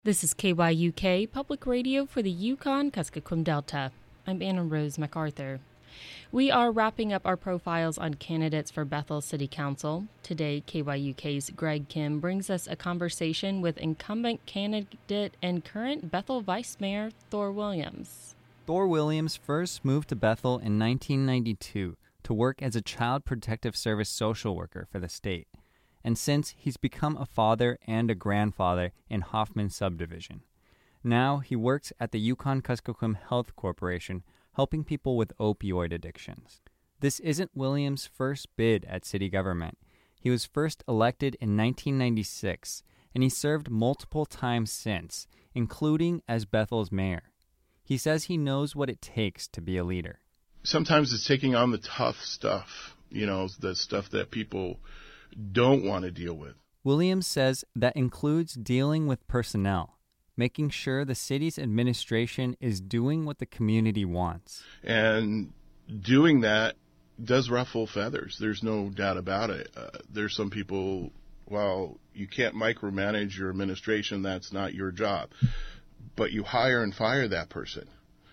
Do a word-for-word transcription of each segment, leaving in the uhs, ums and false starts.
This is K Y U K, Public Radio for the Yukon-Kuskokwim Delta. I'm Anna Rose MacArthur. We are wrapping up our profiles on candidates for Bethel City Council. Today, K Y U K's Greg Kim brings us a conversation with incumbent candidate and current Bethel Vice Mayor Thor Williams. Thor Williams first moved to Bethel in nineteen ninety-two to work as a Child Protective Service social worker for the state. And since he's become a father and a grandfather in Hoffman Subdivision. Now he works at the Yukon-Kuskokwim Health Corporation, helping people with opioid addictions. This isn't Williams' first bid at city government. He was first elected in nineteen ninety-six, and he served multiple times since, including as Bethel's mayor. He says he knows what it takes to be a leader. Sometimes it's taking on the tough stuff, you know, the stuff that people don't want to deal with. Williams says that includes dealing with personnel, making sure the city's administration is doing what the community wants. And doing that does ruffle feathers. There's no doubt about it. Uh, there's some people, well, you can't micromanage your administration. That's not your job. But you hire and fire that person.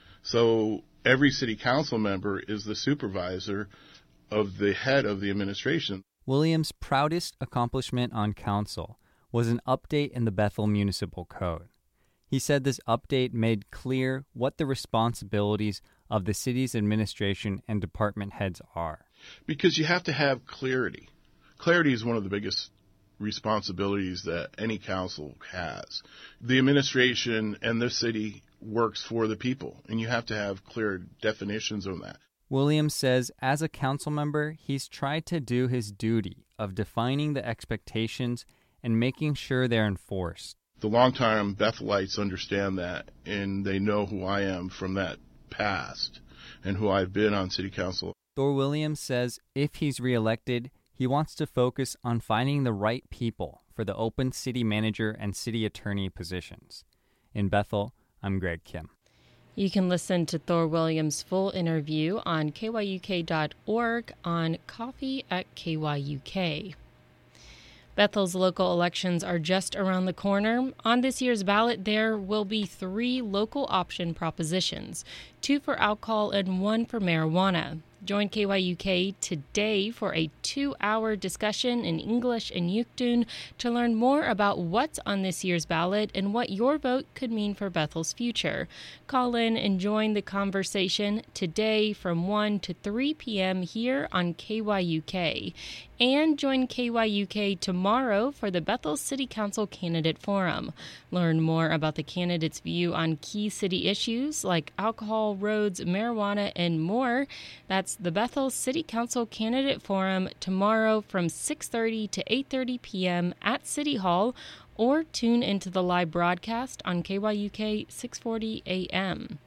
So every city council member is the supervisor of the head of the administration. Williams' proudest accomplishment on council was an update in the Bethel Municipal Code. He said this update made clear what the responsibilities of the city's administration and department heads are. Because you have to have clarity. Clarity is one of the biggest responsibilities that any council has. The administration and the city works for the people, and you have to have clear definitions on that. Williams says as a council member, he's tried to do his duty of defining the expectations and making sure they're enforced. The longtime Bethelites understand that, and they know who I am from that past and who I've been on city council. Thor Williams says if he's reelected, he wants to focus on finding the right people for the open city manager and city attorney positions. In Bethel, I'm Greg Kim. You can listen to Thor Williams' full interview on K Y U K dot org on Coffee at K Y U K. Bethel's local elections are just around the corner. On this year's ballot, there will be three local option propositions, two for alcohol and one for marijuana. Join K Y U K today for a two-hour discussion in English and Yukdun to learn more about what's on this year's ballot and what your vote could mean for Bethel's future. Call in and join the conversation today from one to three p.m. here on K Y U K. And join K Y U K tomorrow for the Bethel City Council Candidate Forum. Learn more about the candidates' view on key city issues like alcohol, roads, marijuana, and more. That's the Bethel City Council Candidate Forum tomorrow from six thirty to eight thirty p.m. at City Hall, or tune into the live broadcast on K Y U K six forty a.m.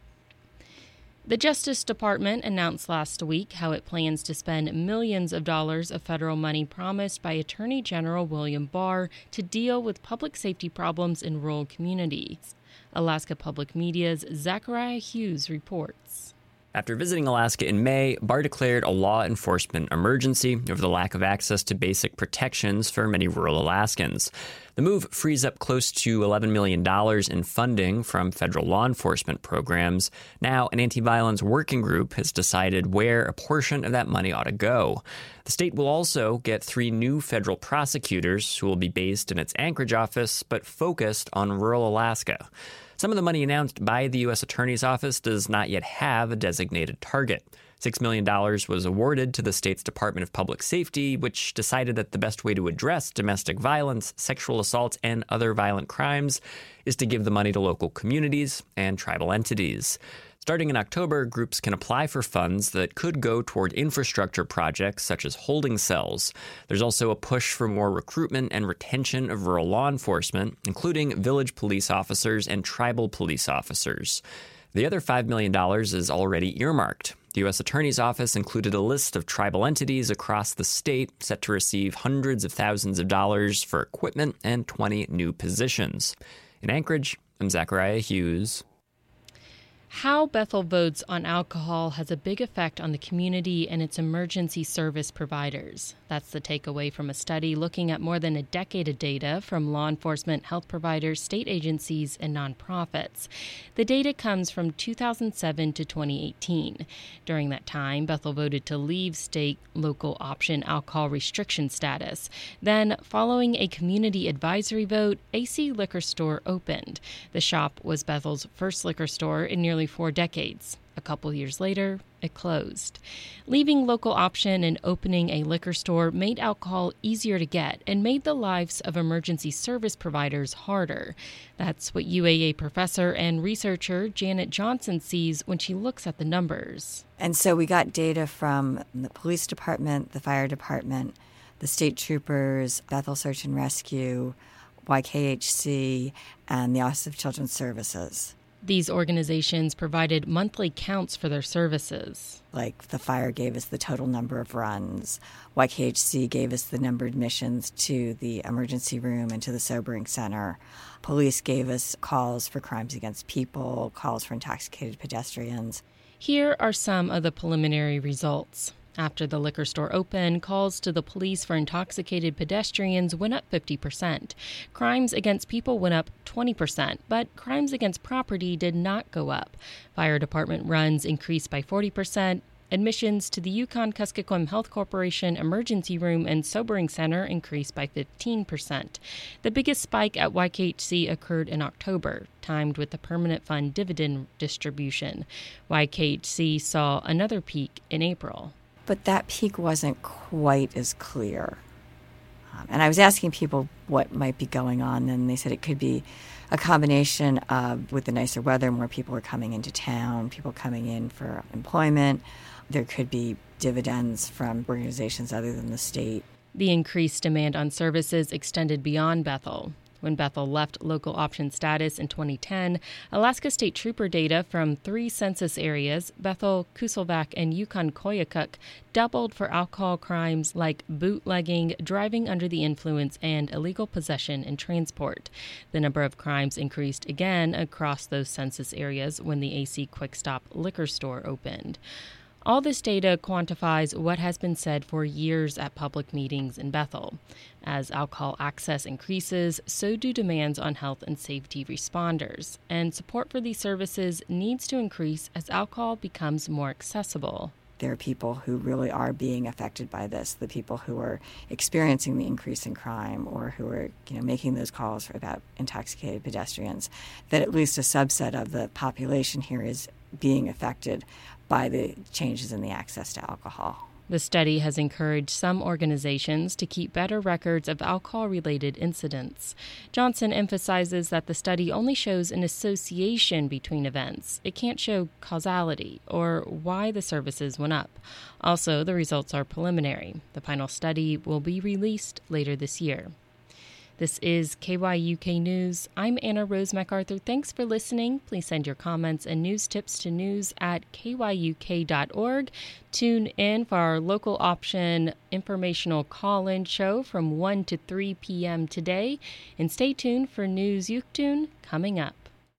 The Justice Department announced last week how it plans to spend millions of dollars of federal money promised by Attorney General William Barr to deal with public safety problems in rural communities. Alaska Public Media's Zachariah Hughes reports. After visiting Alaska in May, Barr declared a law enforcement emergency over the lack of access to basic protections for many rural Alaskans. The move frees up close to eleven million dollars in funding from federal law enforcement programs. Now, an anti-violence working group has decided where a portion of that money ought to go. The state will also get three new federal prosecutors who will be based in its Anchorage office, but focused on rural Alaska. Some of the money announced by the U S Attorney's Office does not yet have a designated target. six million dollars was awarded to the state's Department of Public Safety, which decided that the best way to address domestic violence, sexual assaults, and other violent crimes is to give the money to local communities and tribal entities. Starting in October, groups can apply for funds that could go toward infrastructure projects such as holding cells. There's also a push for more recruitment and retention of rural law enforcement, including village police officers and tribal police officers. The other five million dollars is already earmarked. The U S Attorney's Office included a list of tribal entities across the state set to receive hundreds of thousands of dollars for equipment and twenty new positions. In Anchorage, I'm Zachariah Hughes. How Bethel votes on alcohol has a big effect on the community and its emergency service providers. That's the takeaway from a study looking at more than a decade of data from law enforcement, health providers, state agencies, and nonprofits. The data comes from two thousand seven to twenty eighteen. During that time, Bethel voted to leave state local option alcohol restriction status. Then, following a community advisory vote, A C Liquor Store opened. The shop was Bethel's first liquor store in nearly four decades. A couple years later, it closed. Leaving local option and opening a liquor store made alcohol easier to get and made the lives of emergency service providers harder. That's what U A A professor and researcher Janet Johnson sees when she looks at the numbers. And so we got data from the police department, the fire department, the state troopers, Bethel Search and Rescue, Y K H C, and the Office of Children's Services. These organizations provided monthly counts for their services. Like the fire gave us the total number of runs. Y K H C gave us the number of admissions to the emergency room and to the sobering center. Police gave us calls for crimes against people, calls for intoxicated pedestrians. Here are some of the preliminary results. After the liquor store opened, calls to the police for intoxicated pedestrians went up fifty percent. Crimes against people went up twenty percent, but crimes against property did not go up. Fire department runs increased by forty percent. Admissions to the Yukon-Kuskokwim Health Corporation Emergency Room and Sobering Center increased by fifteen percent. The biggest spike at Y K H C occurred in October, timed with the permanent fund dividend distribution. Y K H C saw another peak in April. But that peak wasn't quite as clear. Um, and I was asking people what might be going on, and they said it could be a combination of, with the nicer weather, more people are coming into town, people coming in for employment. There could be dividends from organizations other than the state. The increased demand on services extended beyond Bethel. When Bethel left local option status in twenty ten, Alaska State Trooper data from three census areas, Bethel, Kusilvac, and Yukon-Koyukuk, doubled for alcohol crimes like bootlegging, driving under the influence, and illegal possession and transport. The number of crimes increased again across those census areas when the A C Quick Stop liquor store opened. All this data quantifies what has been said for years at public meetings in Bethel. As alcohol access increases, so do demands on health and safety responders, and support for these services needs to increase as alcohol becomes more accessible. There are people who really are being affected by this, the people who are experiencing the increase in crime or who are, you know, making those calls about intoxicated pedestrians, that at least a subset of the population here is being affected by the changes in the access to alcohol. The study has encouraged some organizations to keep better records of alcohol-related incidents. Johnson emphasizes that the study only shows an association between events. It can't show causality or why the services went up. Also, the results are preliminary. The final study will be released later this year. This is K Y U K News. I'm Anna Rose MacArthur. Thanks for listening. Please send your comments and news tips to news at K Y U K dot org. Tune in for our local option informational call-in show from one to three p.m. today. And stay tuned for News Yuktun coming up.